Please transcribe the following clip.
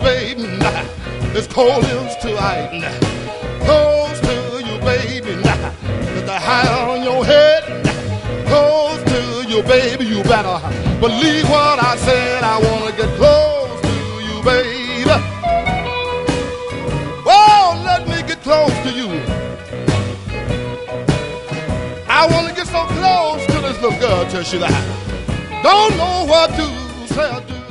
baby. It's cold as to ice. Close to you, baby. With the hair on your head. Close to you, baby. You better believe what I said. I wanna get close to you, baby. Oh, let me get close to you. I wanna get so close to this little girl till she like, don't know what to say or do.